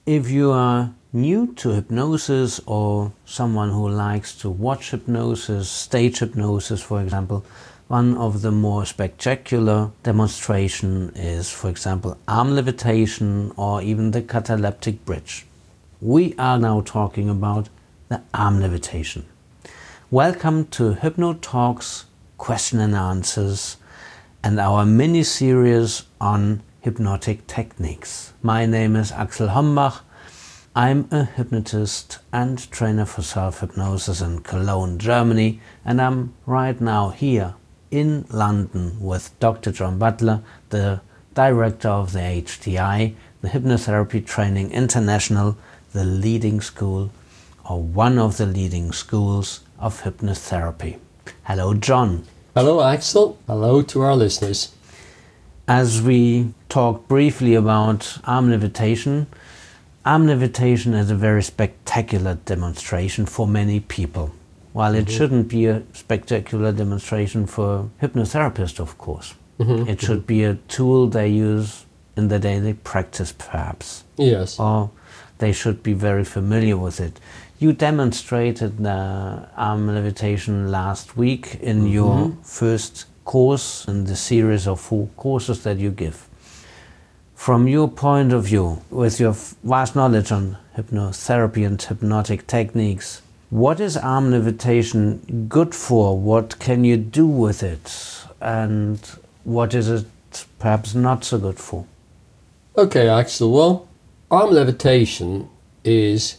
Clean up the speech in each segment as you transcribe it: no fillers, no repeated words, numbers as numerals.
If you are new to hypnosis or someone who likes to watch hypnosis, stage hypnosis for example, one of the more spectacular demonstration is, for example, arm levitation or even the cataleptic bridge. We are now talking about the arm levitation. Welcome to HypnoTalks Question and Answers and our mini-series on hypnotic techniques. My name is Axel Hombach. I'm a hypnotist and trainer for self-hypnosis in Cologne, Germany, and I'm right now here in London with Dr. John Butler, the director of the HTI, the Hypnotherapy Training International, the leading school or one of the leading schools of hypnotherapy. Hello, John. Hello, Axel. Hello to our listeners. As we talk briefly about arm levitation is a very spectacular demonstration for many people. While it shouldn't be a spectacular demonstration for hypnotherapists, of course. It should be a tool they use in the daily practice, perhaps. Yes. Or they should be very familiar with it. You demonstrated the arm levitation last week in your first course in the series of 4 courses that you give. From your point of view, with your vast knowledge on hypnotherapy and hypnotic techniques, what is arm levitation good for? What can you do with it? And what is it perhaps not so good for? Okay, Axel. Well, arm levitation is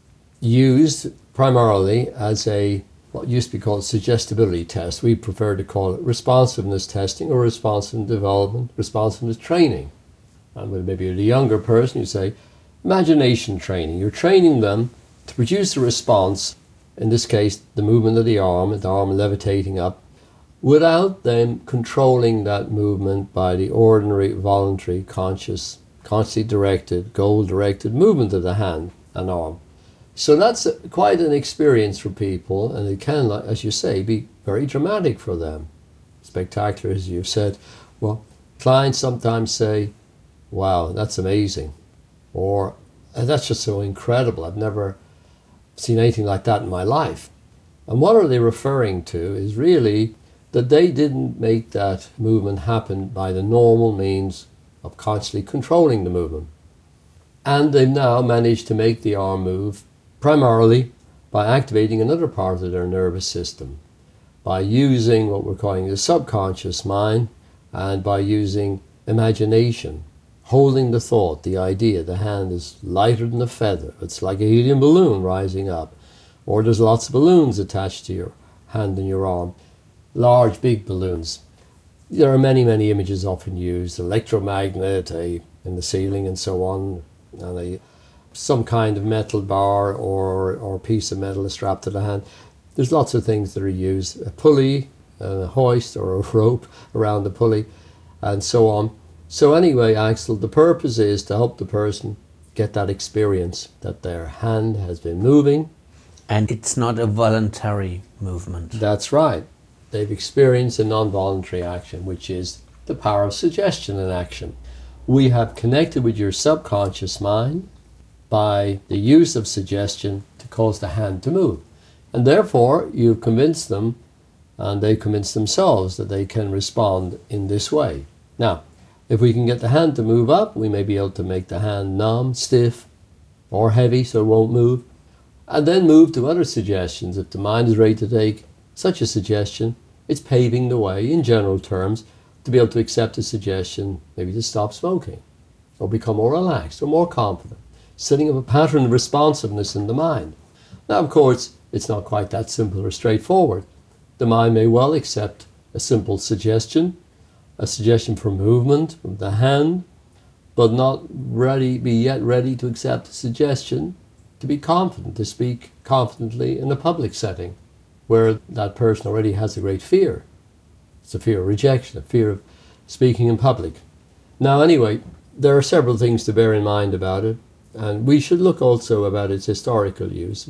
used primarily as what used to be called suggestibility test. We prefer to call it responsiveness testing or responsiveness development, responsiveness training. And when maybe you're a younger person, you say imagination training. You're training them to produce a response, in this case the movement of the arm levitating up, without them controlling that movement by the ordinary, voluntary, consciously directed, goal-directed movement of the hand and arm. So that's quite an experience for people, and it can, as you say, be very dramatic for them. Spectacular, as you've said. Well, clients sometimes say, wow, that's amazing, or that's just so incredible. I've never seen anything like that in my life. And what are they referring to is really that they didn't make that movement happen by the normal means of consciously controlling the movement. And they've now managed to make the arm move primarily by activating another part of their nervous system, by using what we're calling the subconscious mind, and by using imagination, holding the thought, the idea. The hand is lighter than a feather. It's like a helium balloon rising up. Or there's lots of balloons attached to your hand and your arm. Large, big balloons. There are many, many images often used. Electromagnet in the ceiling and so on. And some kind of metal bar or piece of metal is strapped to the hand. There's lots of things that are used. A pulley, a hoist or a rope around the pulley and so on. So anyway, Axel, the purpose is to help the person get that experience that their hand has been moving. And it's not a voluntary movement. That's right. They've experienced a non-voluntary action, which is the power of suggestion in action. We have connected with your subconscious mind by the use of suggestion to cause the hand to move. And therefore, you've convinced them, and they convince themselves that they can respond in this way. Now, if we can get the hand to move up, we may be able to make the hand numb, stiff, or heavy so it won't move, and then move to other suggestions. If the mind is ready to take such a suggestion, it's paving the way, in general terms, to be able to accept a suggestion, maybe to stop smoking, or become more relaxed, or more confident, setting up a pattern of responsiveness in the mind. Now, of course, it's not quite that simple or straightforward. The mind may well accept a simple suggestion, a suggestion for movement of the hand, but not be yet ready to accept a suggestion to be confident, to speak confidently in a public setting, where that person already has a great fear. It's a fear of rejection, a fear of speaking in public. Now anyway, there are several things to bear in mind about it, and we should look also about its historical use.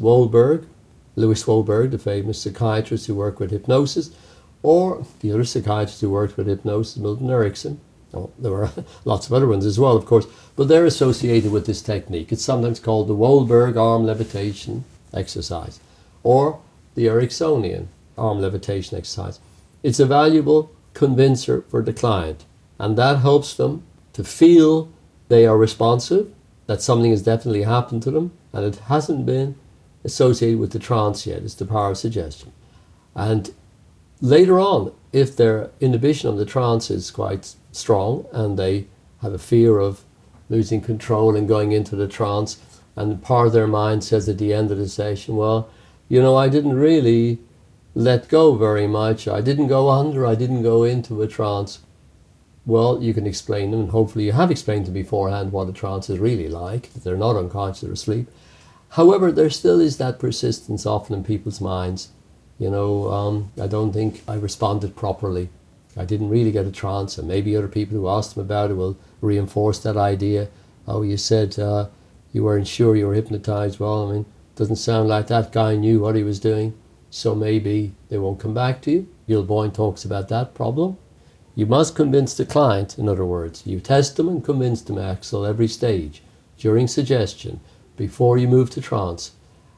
Louis Wolberg, the famous psychiatrist who worked with hypnosis, or the other psychiatrist who worked with hypnosis, Milton Erickson. Oh, there were lots of other ones as well, of course. but they're associated with this technique. It's sometimes called the Wahlberg arm levitation exercise or the Ericksonian arm levitation exercise. It's a valuable convincer for the client, and that helps them to feel they are responsive, that something has definitely happened to them, and it hasn't been associated with the trance yet. It's the power of suggestion. And later on, if their inhibition of the trance is quite strong and they have a fear of losing control and going into the trance, and part of their mind says at the end of the session, well, you know, I didn't really let go very much. I didn't go under, I didn't go into a trance. Well, you can explain them, and hopefully you have explained to them beforehand what a trance is really like, that they're not unconscious or asleep. However, there still is that persistence often in people's minds. You know, I don't think I responded properly. I didn't really get a trance, and maybe other people who asked them about it will reinforce that idea. Oh, you said you weren't sure you were hypnotized. Well, I mean, doesn't sound like that guy knew what he was doing, so maybe they won't come back to you. Gil Boyne talks about that problem. You must convince the client, in other words. You test them and convince them, Axel, every stage, during suggestion, before you move to trance.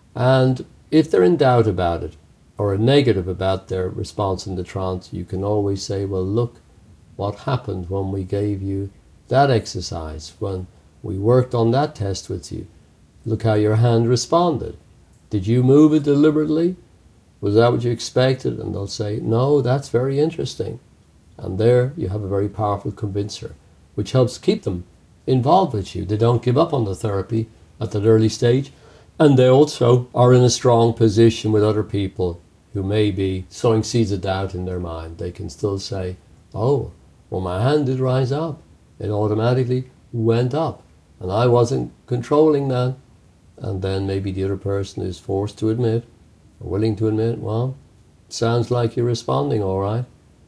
And if they're in doubt about it, or negative about their response in the trance, you can always say, well, look what happened when we gave you that exercise, when we worked on that test with you. Look how your hand responded. Did you move it deliberately? Was that what you expected? And they'll say, no, that's very interesting. And there you have a very powerful convincer, which helps keep them involved with you. They don't give up on the therapy at that early stage. And they also are in a strong position with other people who may be sowing seeds of doubt in their mind. They can still say, oh, well, my hand did rise up. It automatically went up. And I wasn't controlling that. And then maybe the other person is forced to admit, or willing to admit, well, sounds like you're responding all right.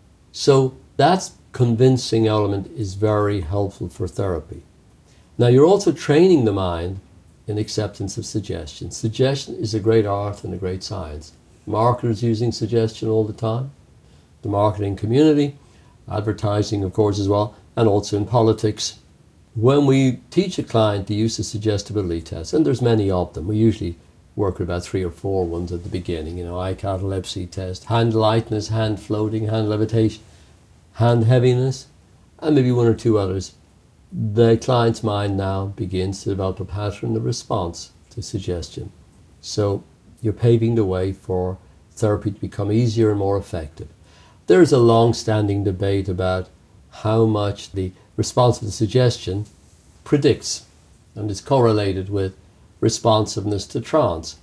So that convincing element is very helpful for therapy. Now, you're also training the mind in acceptance of suggestion. Suggestion is a great art and a great science. Marketers using suggestion all the time. The marketing community, advertising, of course, as well, and also in politics. When we teach a client the use of suggestibility tests, and there's many of them, we usually work with about 3 or 4 ones at the beginning, you know, eye catalepsy test, hand lightness, hand floating, hand levitation, hand heaviness, and maybe 1 or 2 others. The client's mind now begins to develop a pattern of response to suggestion. So you're paving the way for therapy to become easier and more effective. There's a long-standing debate about how much the response to the suggestion predicts, and is correlated with responsiveness to trance.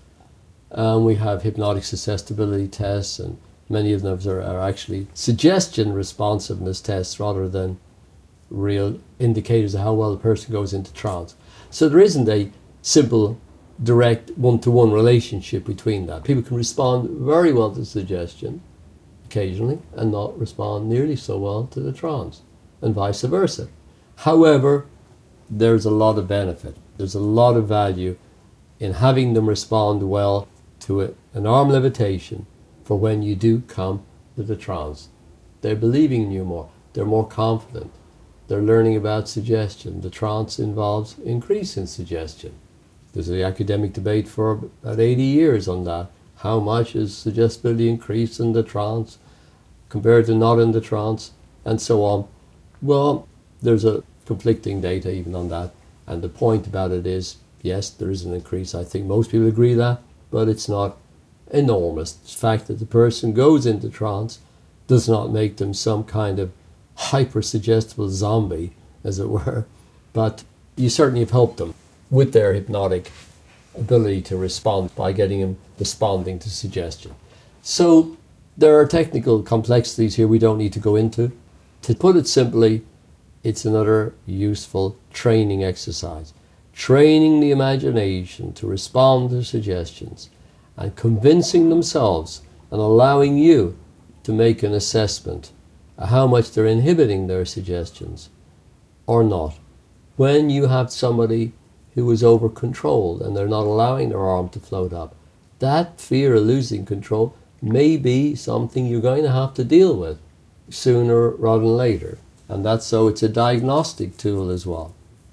We have hypnotic suggestibility tests, and many of them are actually suggestion responsiveness tests rather than real indicators of how well the person goes into trance. So there isn't a simple, direct, one-to-one relationship between that. People can respond very well to suggestion occasionally and not respond nearly so well to the trance, and vice versa. However, there's a lot of benefit. There's a lot of value in having them respond well to an arm levitation for when you do come to the trance. They're believing in you more. They're more confident. They're learning about suggestion. The trance involves increase in suggestion. There's an academic debate for about 80 years on that. How much is suggestibility increased in the trance compared to not in the trance, and so on. Well, there's a conflicting data even on that. And the point about it is, yes, there is an increase. I think most people agree that, but it's not enormous. The fact that the person goes into trance does not make them some kind of hyper-suggestible zombie, as it were. But you certainly have helped them with their hypnotic ability to respond by getting them responding to suggestion. So there are technical complexities here we don't need to go into. To put it simply, it's another useful training exercise. Training the imagination to respond to suggestions and convincing themselves and allowing you to make an assessment of how much they're inhibiting their suggestions or not. When you have somebody who is over-controlled and they're not allowing their arm to float up, that fear of losing control may be something you're going to have to deal with sooner rather than later. And that's so it's a diagnostic tool as well.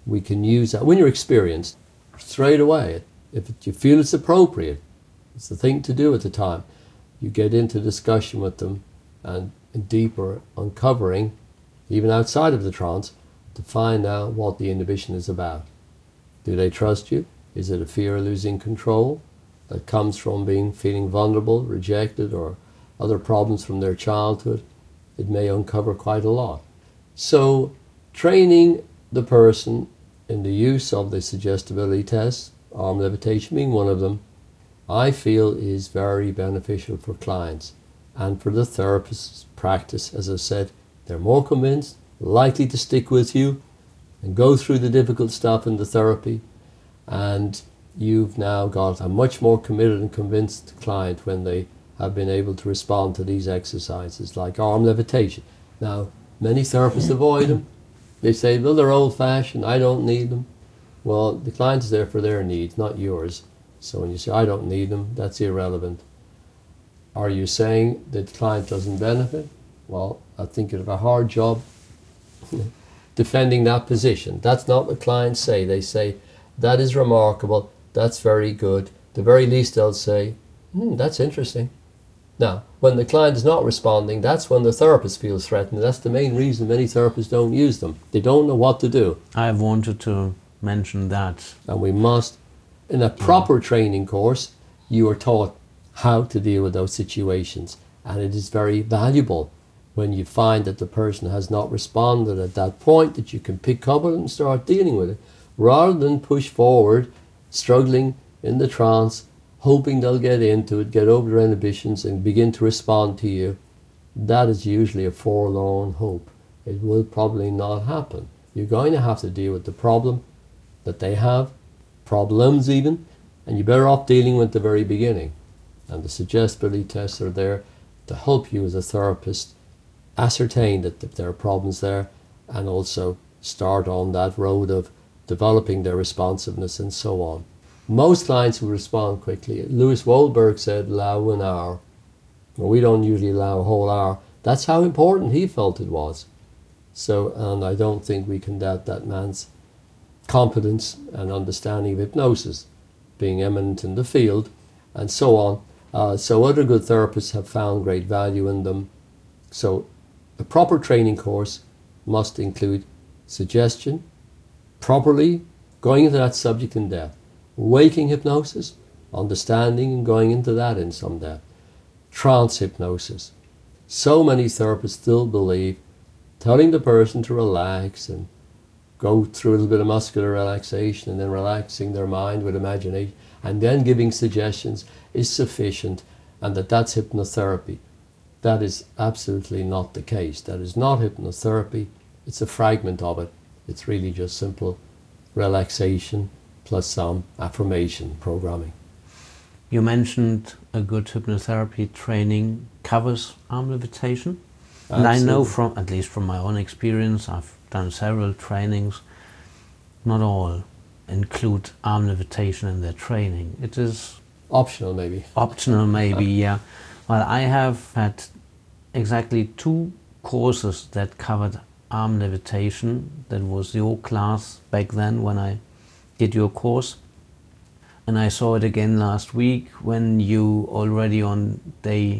we can use that. When you're experienced, straight away, if you feel it's appropriate, it's the thing to do at the time, you get into discussion with them and deeper uncovering, even outside of the trance, to find out what the inhibition is about. Do they trust you? Is it a fear of losing control that comes from feeling vulnerable, rejected, or other problems from their childhood? It may uncover quite a lot. So training the person in the use of the suggestibility test, arm levitation being one of them, I feel is very beneficial for clients and for the therapist's practice. As I said, they're more convinced, likely to stick with you and go through the difficult stuff in the therapy, and you've now got a much more committed and convinced client when they have been able to respond to these exercises like arm levitation. Now, many therapists avoid them. They say, well, they're old-fashioned, I don't need them. Well, the client is there for their needs, not yours. So when you say, I don't need them, that's irrelevant. Are you saying that the client doesn't benefit? Well, I think you'd have a hard job defending that position. That's not what clients say. They say, that is remarkable, that's very good. The very least they'll say, that's interesting. Now, when the client is not responding, that's when the therapist feels threatened. That's the main reason many therapists don't use them. They don't know what to do. I wanted to mention that. And we must, in a proper training course, you are taught how to deal with those situations. And it is very valuable when you find that the person has not responded at that point, that you can pick up it and start dealing with it, rather than push forward, struggling in the trance, hoping they'll get into it, get over their inhibitions and begin to respond to you. That is usually a forlorn hope. It will probably not happen. You're going to have to deal with the problem that they have, problems even, and you're better off dealing with the very beginning. And the suggestibility tests are there to help you as a therapist ascertain that there are problems there, and also start on that road of developing their responsiveness and so on. Most clients will respond quickly. Louis Wohlberg said, allow an hour. Well, we don't usually allow a whole hour. That's how important he felt it was. So, and I don't think we can doubt that man's competence and understanding of hypnosis, being eminent in the field, and so on. So other good therapists have found great value in them. So a proper training course must include suggestion, properly going into that subject in depth, waking hypnosis, understanding and going into that in some depth, trance hypnosis. So many therapists still believe telling the person to relax and go through a little bit of muscular relaxation and then relaxing their mind with imagination and then giving suggestions is sufficient, and that's hypnotherapy. That is absolutely not the case. That is not hypnotherapy. It's a fragment of it. It's really just simple relaxation plus some affirmation programming. You mentioned a good hypnotherapy training covers arm levitation. Absolutely. And I know from, at least from my own experience, I've done several trainings, not all include arm levitation in their training. It is optional maybe. Optional maybe, yeah. Well, I have had exactly 2 courses that covered arm levitation. That was your class back then when I did your course. And I saw it again last week when you already on day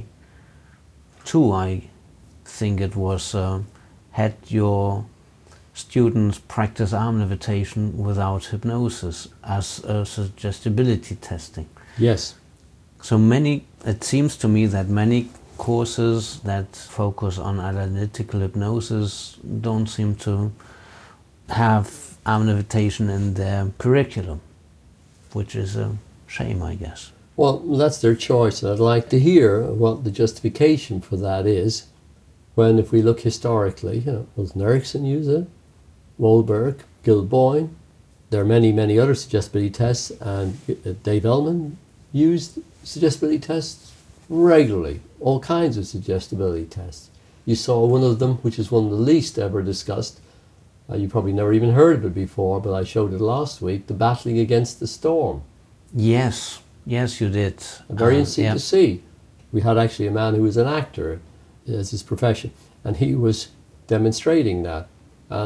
2, I think it was, had your students practice arm levitation without hypnosis as a suggestibility testing. Yes. So it seems to me that many courses that focus on analytical hypnosis don't seem to have arm levitation in their curriculum, which is a shame, I guess. Well, that's their choice, and I'd like to hear what the justification for that is. When, if we look historically, Milton Erickson used it, Wohlberg, Gilboyne, there are many, many other suggestibility tests, and Dave Ellman used suggestibility tests regularly, all kinds of suggestibility tests. You saw one of them, which is one of the least ever discussed. You probably never even heard of it before, but I showed it last week, the Battling Against the Storm. Yes, you did. Very interesting to see. We had actually a man who was an actor as his profession, and he was demonstrating that. And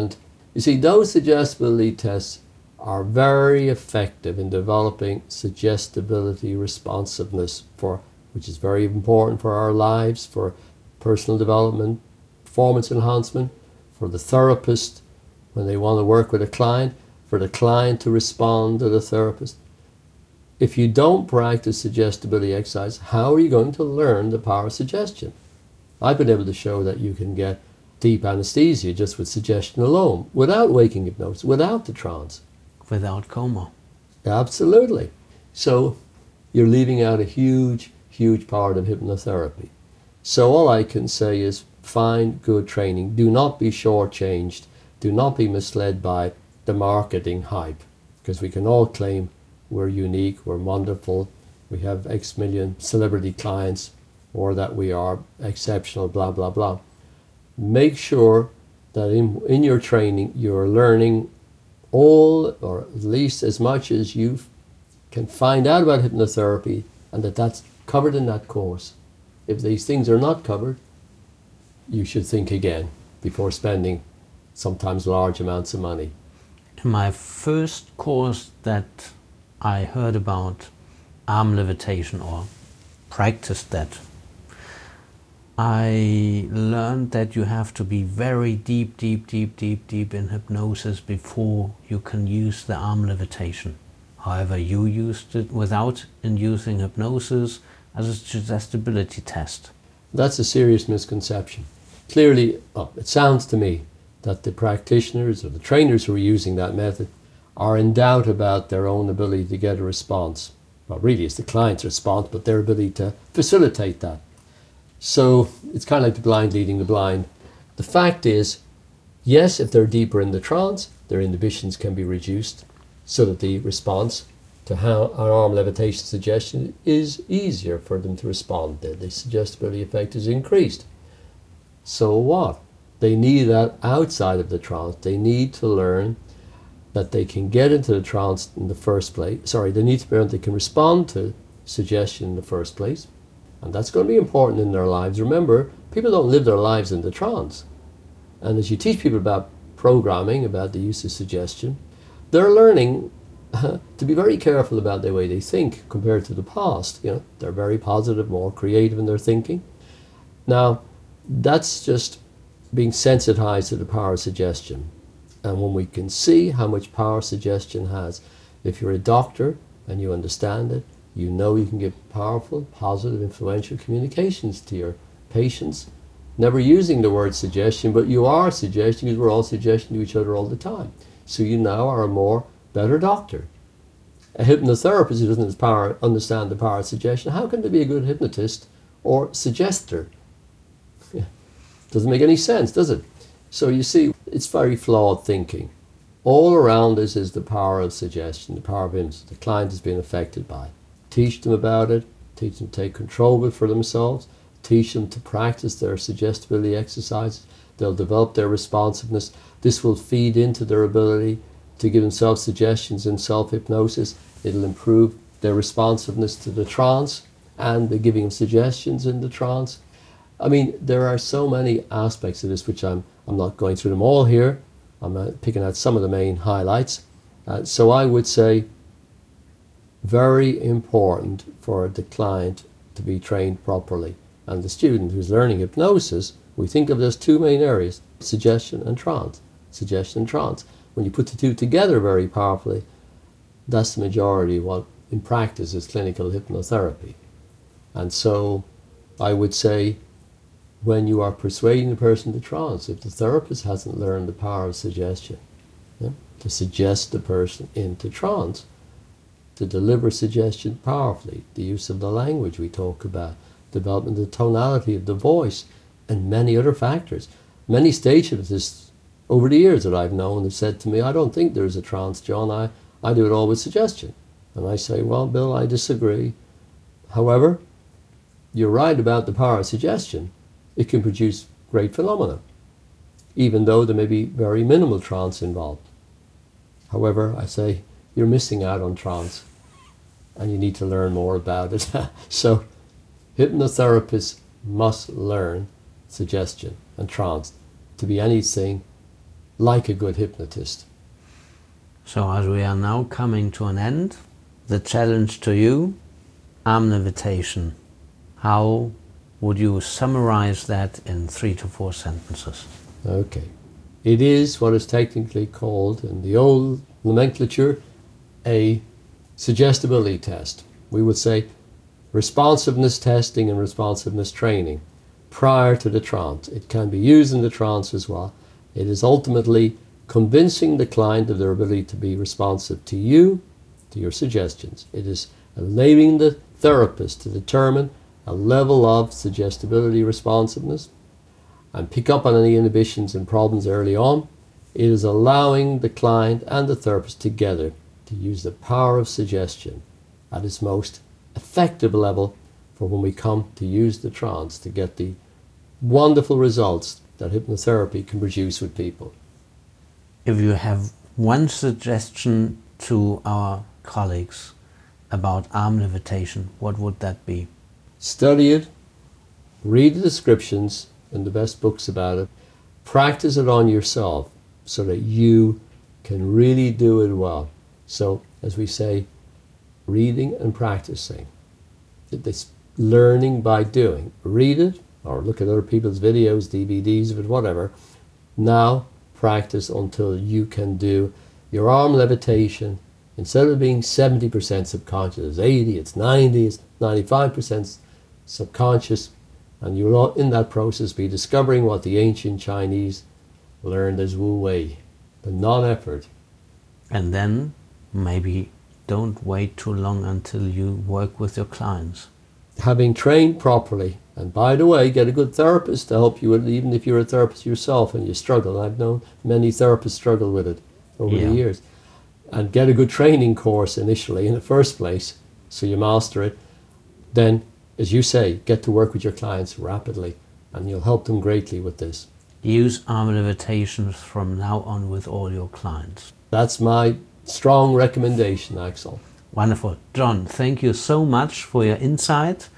You see, those suggestibility tests are very effective in developing suggestibility responsiveness, which is very important for our lives, for personal development, performance enhancement, for the therapist when they want to work with a client, for the client to respond to the therapist. If you don't practice suggestibility exercise, how are you going to learn the power of suggestion? I've been able to show that you can get deep anesthesia just with suggestion alone, without waking hypnosis, without the trance. Without coma. Absolutely. So you're leaving out a huge, huge part of hypnotherapy. So all I can say is find good training. Do not be shortchanged. Do not be misled by the marketing hype, because we can all claim we're unique, we're wonderful, we have X million celebrity clients, or that we are exceptional, blah, blah, blah. Make sure that in your training you're learning all, or at least as much as you can find out about hypnotherapy, and that's covered in that course. If these things are not covered, you should think again before spending sometimes large amounts of money. In my first course that I heard about arm levitation, or practiced that, I learned that you have to be very deep in hypnosis before you can use the arm levitation. However, you used it without inducing hypnosis as a suggestibility test. That's a serious misconception. Clearly, it sounds to me that the practitioners or the trainers who are using that method are in doubt about their own ability to get a response. Well, really, it's the client's response, but their ability to facilitate that. So it's kind of like the blind leading the blind. The fact is, yes, if they're deeper in the trance, their inhibitions can be reduced so that the response to how an arm levitation suggestion is easier for them to respond. The suggestibility effect is increased. So what? They need that outside of the trance. They need to learn that they can get into the trance in the first place. They need to learn they can respond to suggestion in the first place. And that's going to be important in their lives. Remember, people don't live their lives in the trance. And as you teach people about programming, about the use of suggestion, they're learning to be very careful about the way they think compared to the past. They're very positive, more creative in their thinking. Now, that's just being sensitized to the power of suggestion. And when we can see how much power suggestion has, if you're a doctor and you understand it, you know you can give powerful, positive, influential communications to your patients, never using the word suggestion, but you are suggesting, because we're all suggesting to each other all the time. So you now are a better doctor. A hypnotherapist who doesn't understand the power of suggestion, how can they be a good hypnotist or suggester? Doesn't make any sense, does it? So you see, it's very flawed thinking. All around us is the power of suggestion, the power of hypnosis. The client is being affected by it. Teach them about it, teach them to take control of it for themselves, teach them to practice their suggestibility exercises. They'll develop their responsiveness. This will feed into their ability to give themselves suggestions in self-hypnosis. It'll improve their responsiveness to the trance and the giving of suggestions in the trance. I mean, there are so many aspects of this, which I'm not going through them all here. I'm picking out some of the main highlights. So I would say very important for the client to be trained properly. And the student who's learning hypnosis, we think of it as two main areas, suggestion and trance. Suggestion and trance. When you put the two together very powerfully, that's the majority of what in practice is clinical hypnotherapy. And so I would say, when you are persuading the person to trance, if the therapist hasn't learned the power of suggestion, to suggest the person into trance, to deliver suggestion powerfully, the use of the language we talk about, development of the tonality of the voice, and many other factors. Many stage hypnotists over the years that I've known have said to me, I don't think there's a trance, John, I do it all with suggestion. And I say, well, Bill, I disagree. However, you're right about the power of suggestion. It can produce great phenomena, even though there may be very minimal trance involved. However, I say, you're missing out on trance, and you need to learn more about it. So hypnotherapists must learn suggestion and trance to be anything like a good hypnotist. So as we are now coming to an end, the challenge to you, arm levitation. How would you summarize that in 3 to 4 sentences? Okay. It is what is technically called, in the old nomenclature, a suggestibility test. We would say responsiveness testing and responsiveness training prior to the trance. It can be used in the trance as well. It is ultimately convincing the client of their ability to be responsive to you, to your suggestions. It is enabling the therapist to determine a level of suggestibility responsiveness and pick up on any inhibitions and problems early on. It is allowing the client and the therapist together to use the power of suggestion at its most effective level for when we come to use the trance to get the wonderful results that hypnotherapy can produce with people. If you have one suggestion to our colleagues about arm levitation, what would that be? Study it, read the descriptions in the best books about it, practice it on yourself so that you can really do it well. So, as we say, reading and practicing. This learning by doing. Read it or look at other people's videos, DVDs of it, whatever. Now practice until you can do your arm levitation. Instead of being 70% subconscious, it's 80, it's 90, it's 95% subconscious, and you'll in that process be discovering what the ancient Chinese learned as Wu Wei, the non-effort. And then maybe don't wait too long until you work with your clients. Having trained properly, and by the way, get a good therapist to help you with it, even if you're a therapist yourself and you struggle. I've known many therapists struggle with it over the years. And get a good training course initially in the first place so you master it. Then, as you say, get to work with your clients rapidly and you'll help them greatly with this. Use arm levitations from now on with all your clients. That's my strong recommendation, Axel. Wonderful. John, thank you so much for your insight,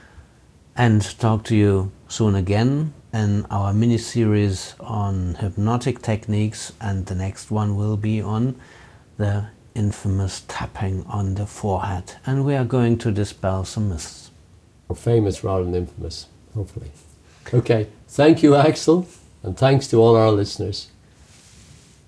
and talk to you soon again in our mini-series on hypnotic techniques, and the next one will be on the infamous tapping on the forehead, and we are going to dispel some myths. Or famous rather than infamous, hopefully. Okay, thank you, Axel, and thanks to all our listeners.